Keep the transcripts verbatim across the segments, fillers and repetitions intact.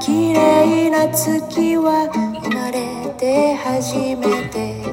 綺麗な月は生まれて初めて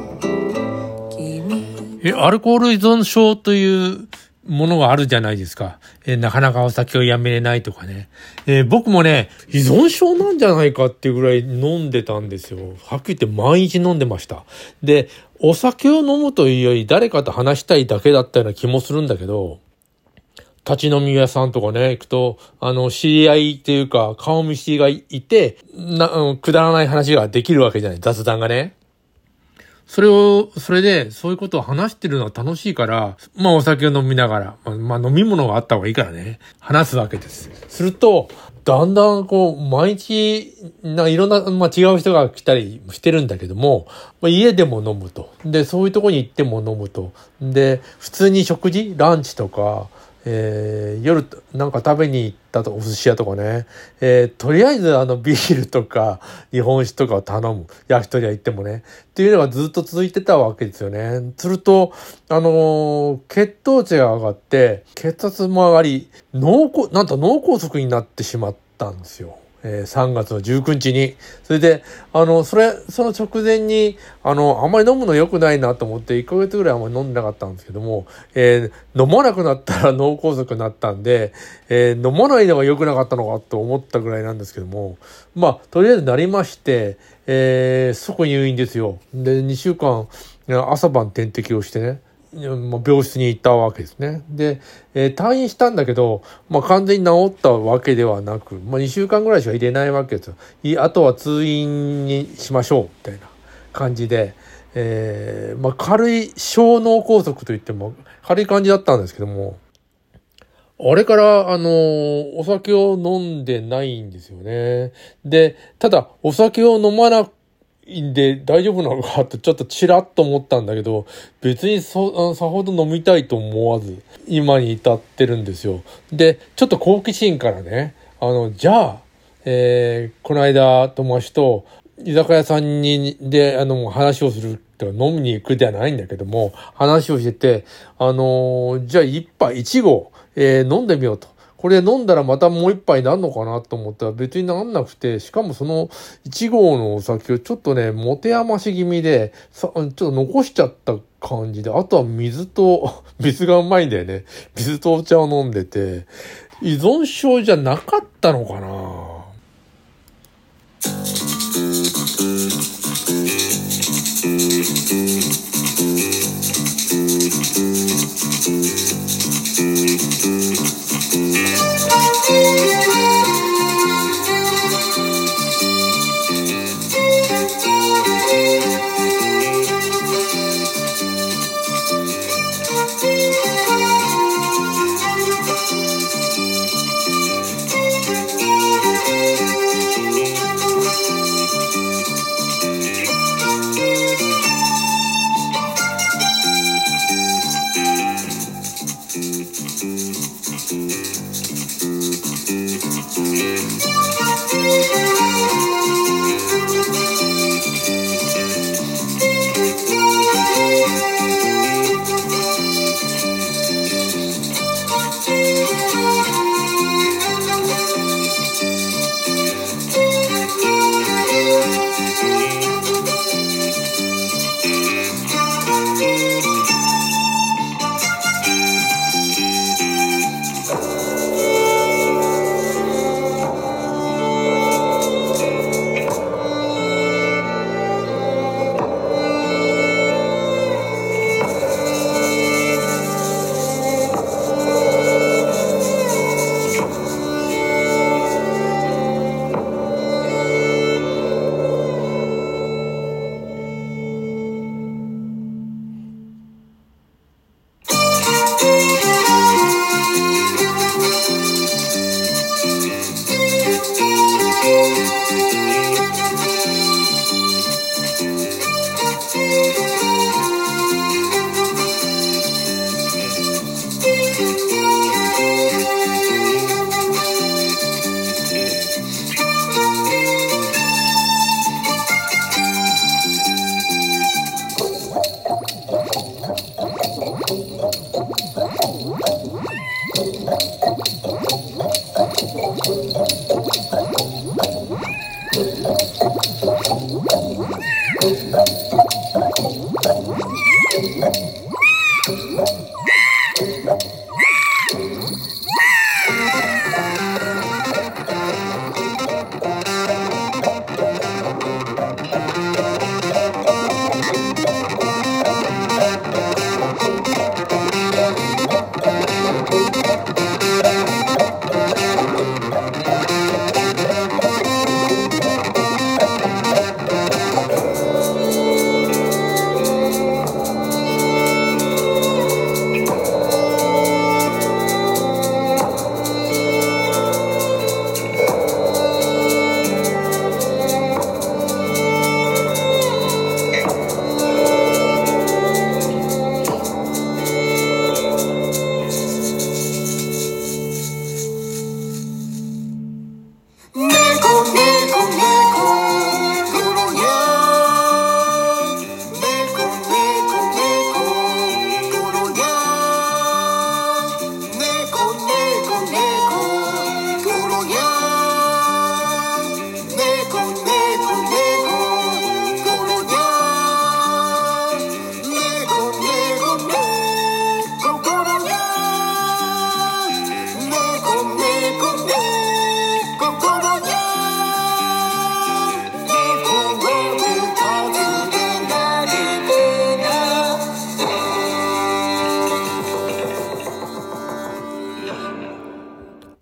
君。 え、アルコール依存症というものがあるじゃないですか。えー、なかなかお酒をやめれないとかね。えー、僕もね、依存症なんじゃないかっていうぐらい飲んでたんですよ。はっきり言って毎日飲んでました。で、お酒を飲むというより誰かと話したいだけだったような気もするんだけど、立ち飲み屋さんとかね、行くと、あの、知り合いっていうか、顔見知りがいて、な、うん、くだらない話ができるわけじゃない、雑談がね。それを、それで、そういうことを話してるのが楽しいから、まあお酒を飲みながら、まあ、まあ飲み物があった方がいいからね、話すわけです。すると、だんだんこう、毎日、ないろんな、まあ違う人が来たりしてるんだけども、まあ、家でも飲むと。で、そういうとこに行っても飲むと。で、普通に食事、ランチとか、えー、夜なんか食べに行ったとお寿司屋とかね、えー、とりあえずあのビールとか日本酒とかを頼む、焼き鳥屋行ってもねっていうのがずっと続いてたわけですよね。するとあのー、血糖値が上がって血圧も上がり脳梗なんと脳梗塞になってしまったんですよ。えー、さんがつのじゅうくにちに。それで、あの、それ、その直前に、あの、あんまり飲むの良くないなと思って、いっかげつぐらいあんまり飲んでなかったんですけども、えー、飲まなくなったら脳梗塞になったんで、えー、飲まないのが良くなかったのかと思ったぐらいなんですけども、まあ、とりあえずなりまして、えー、即入院ですよ。で、にしゅうかん、朝晩点滴をしてね、病室に行ったわけですね。で、えー、退院したんだけど、まあ、完全に治ったわけではなく、まあ、にしゅうかんぐらいしか入れないわけですよ。いあとは通院にしましょう、みたいな感じで、えー、まあ、軽い小脳梗塞といっても軽い感じだったんですけども、あれから、あのー、お酒を飲んでないんですよね。で、ただ、お酒を飲まなくで大丈夫なのかとちょっとチラッと思ったんだけど、別にそさほど飲みたいと思わず今に至ってるんですよ。でちょっと好奇心からね、あのじゃあ、えー、この間友達と居酒屋さんにであの話をするとか飲みに行くではないんだけども、話をしてて、あのー、じゃあ一杯一合、えー、飲んでみようと。これ飲んだらまたもう一杯なんのかなと思ったら別になんなくて、しかもそのいちごうのお酒をちょっとね、持て余し気味で、さちょっと残しちゃった感じで、あとは水と、水がうまいんだよね。水とお茶を飲んでて、依存症じゃなかったのかな。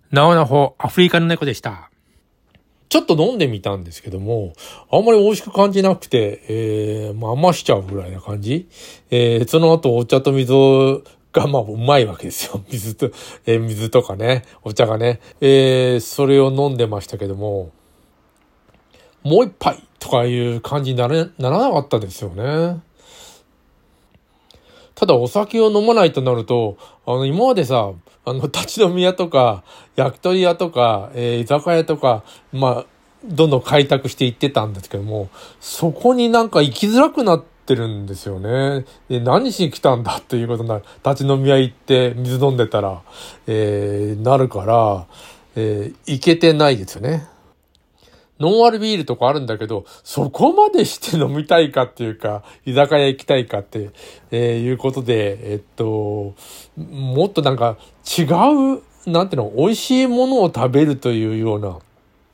なおなほアフリカの猫でした。ちょっと飲んでみたんですけども、あんまり美味しく感じなくて、えー、まあ余しちゃうぐらいな感じ。えー、その後お茶と水がまあうまいわけですよ。水と、えー、水とかね、お茶がね。えー、それを飲んでましたけども、もう一杯とかいう感じになれ、ならなかったですよね。ただお酒を飲まないとなると、あの今までさ、あの立ち飲み屋とか、焼き鳥屋とか、えー、居酒屋とか、まあ、どんどん開拓していってたんですけども、そこになんか行きづらくなってるんですよね。で、何しに来たんだっていうことになる。立ち飲み屋行って水飲んでたら、えー、なるから、えー、行けてないですよね。ノンアルビールとかあるんだけど、そこまでして飲みたいかっていうか、居酒屋行きたいかって、えー、いうことで、えっと、もっとなんか違う、なんていうの、美味しいものを食べるというような、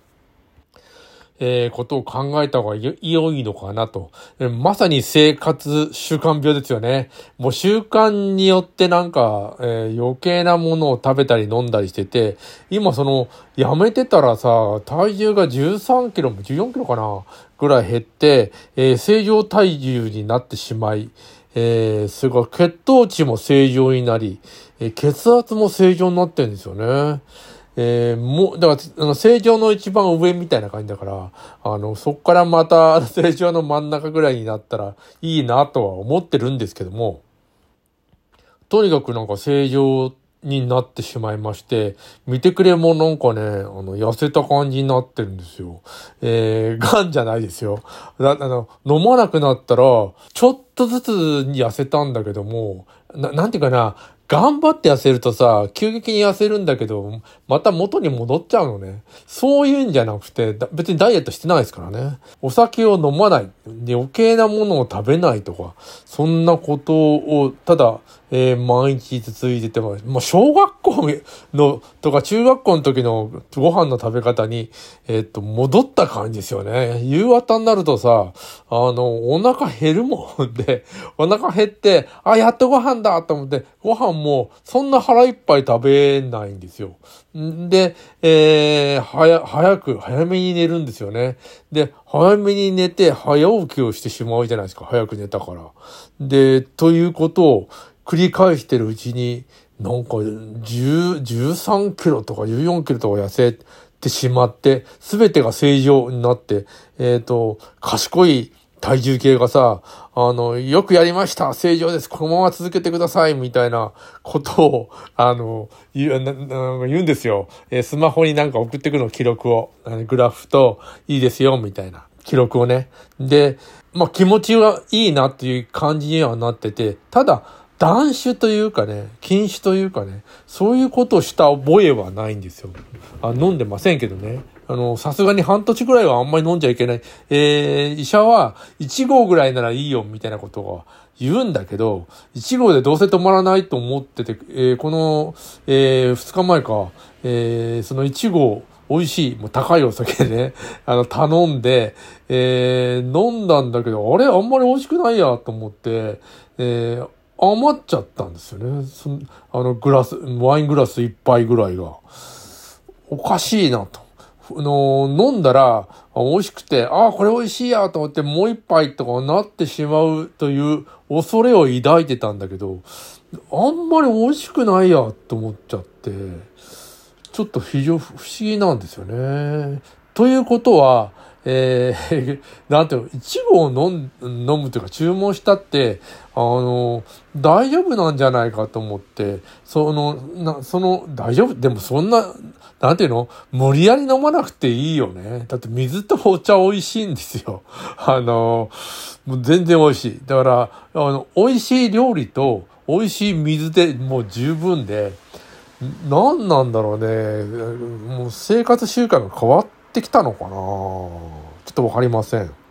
えー、ことを考えた方が良いのかなと。まさに生活習慣病ですよね。もう習慣によってなんか、えー、余計なものを食べたり飲んだりしてて、今その、やめてたらさ、体重がじゅうさんキロもじゅうよんキロかなぐらい減って、えー、正常体重になってしまい、えー、それから血糖値も正常になり、えー、血圧も正常になってるんですよね。えー、もう、だから、あの、正常の一番上みたいな感じだから、あの、そっからまた正常の真ん中ぐらいになったらいいなとは思ってるんですけども、とにかくなんか正常になってしまいまして、見てくれもなんかね、あの、痩せた感じになってるんですよ。えー、ガンじゃないですよ。だ、あの、飲まなくなったら、ちょっとずつ痩せたんだけども、な、なんていうかな、頑張って痩せるとさ、急激に痩せるんだけど、また元に戻っちゃうのね。そういうんじゃなくて、別にダイエットしてないですからね。お酒を飲まない。で、余計なものを食べないとか、そんなことを、ただ、えー、毎日続いてても、まあ、小学校の、とか中学校の時のご飯の食べ方に、えー、っと、戻った感じですよね。夕方になるとさ、あの、お腹減るもんで、お腹減って、あ、やっとご飯だと思って、ご飯もそんな腹いっぱい食べないんですよ。んで、えー、早、早く、早めに寝るんですよね。で、早めに寝て、早起きをしてしまうじゃないですか。早く寝たから。で、ということを繰り返してるうちに、なんか、じゅう、じゅうさんキロとかじゅうよんキロとか痩せてしまって、すべてが正常になって、えっと、賢い体重計がさ、あの、よくやりました、正常です、このまま続けてください、みたいなことを、あの、言う、なな言うんですよ。えー、スマホになんか送ってくるの、記録を。あのグラフと、いいですよ、みたいな。記録をね。で、まあ気持ちはいいなっていう感じにはなってて、ただ、断酒というかね、禁酒というかね、そういうことをした覚えはないんですよ。あ、飲んでませんけどね。あの、さすがに半年ぐらいはあんまり飲んじゃいけない。えー、医者はいちごうぐらいならいいよ、みたいなことを言うんだけど、いちごうでどうせ止まらないと思ってて、えー、この、えー、ふつかまえか、えー、そのいちごう、美味しい、もう高いお酒でね、あの、頼んで、えー、飲んだんだけど、あれあんまり美味しくないや、と思って、えー、余っちゃったんですよね。そあのグラス、ワイングラス一杯ぐらいが。おかしいなと。あの、飲んだら美味しくて、ああ、これ美味しいやと思ってもう一杯とかなってしまうという恐れを抱いてたんだけど、あんまり美味しくないやと思っちゃって、ちょっと非常不思議なんですよね。ということは、えー、なんていうの、いちごを飲ん、飲むというか注文したって、あの、大丈夫なんじゃないかと思って、その、な、その、大丈夫でもそんな、なんていうの無理やり飲まなくていいよね。だって水とお茶美味しいんですよ。あの、もう全然美味しい。だから、あの、美味しい料理と美味しい水でもう十分で、何なんだろうね。もう生活習慣が変わってきたのかな。ちょっとわかりません。